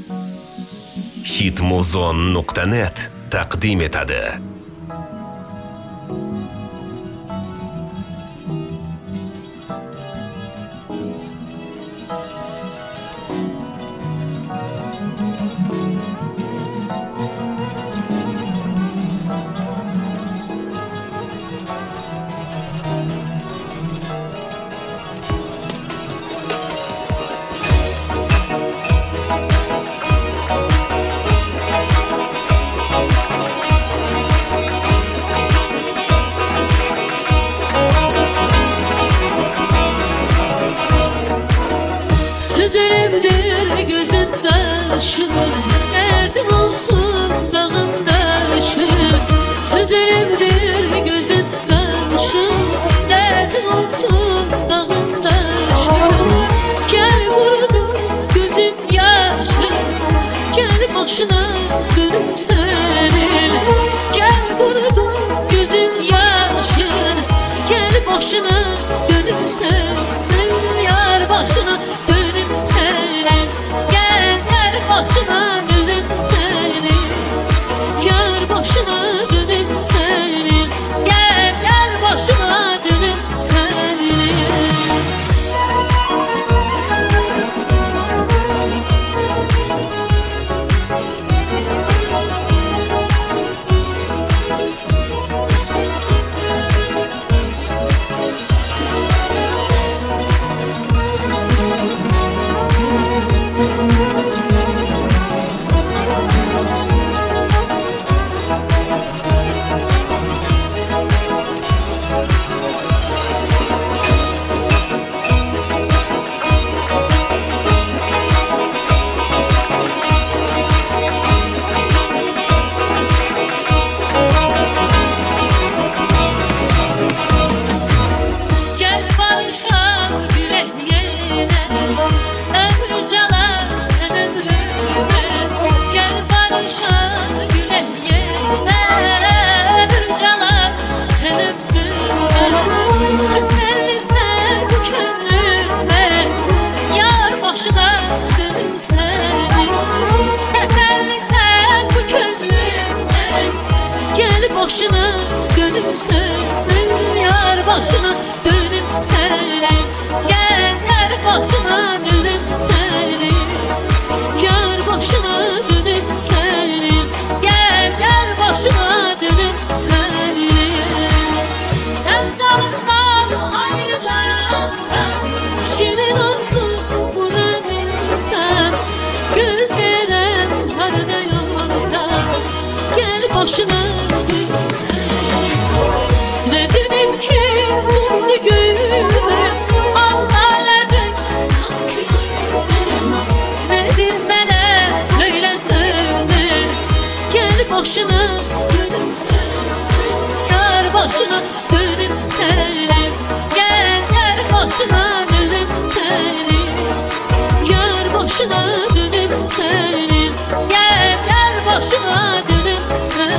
Hitmuzon.net taqdim etadi. Sözlerimdir gözünde ışık, derdim olsun dağında ışık. Sözlerimdir gözünde ışık, derdim olsun dağında ışık. Gel kurudu gözüm yaşı, gel başına dönüp senin. Gel kurudu gözüm yaşı, gel başına dönüp senin. Yar başına başına dönüp senin, yar başına dönüp senin, gel başına dönüp senin. Başına dönüp senin, yar başına dönüp senin, gel başına dönüp senin, yar başına dönüp senin, gel başına dönüp senin. Sen canımdan ayrıcaksın, şirin olsun vurabilsen, gözlerim harda yansa, gel başına. Ne dedim ki buldu gözüm, ağlarladın sanki yüzüm. Nedir bana söyle sözün, gel başına dönüp senin, yar başına dönüp senin, gel başına dönüp senin, yar başına dönüp senin, gel başına dönüp senin.